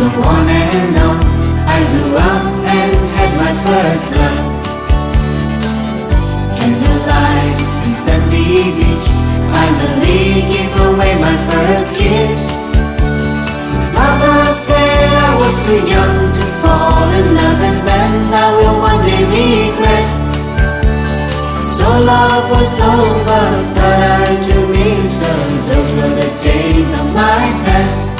on and on. I grew up and had my first love. Candlelight and sandy beach finally gave away my first kiss. Mother said I was too young to fall in love, and then I will one day regret. So love was over, thought I to me, so those were the days of my past.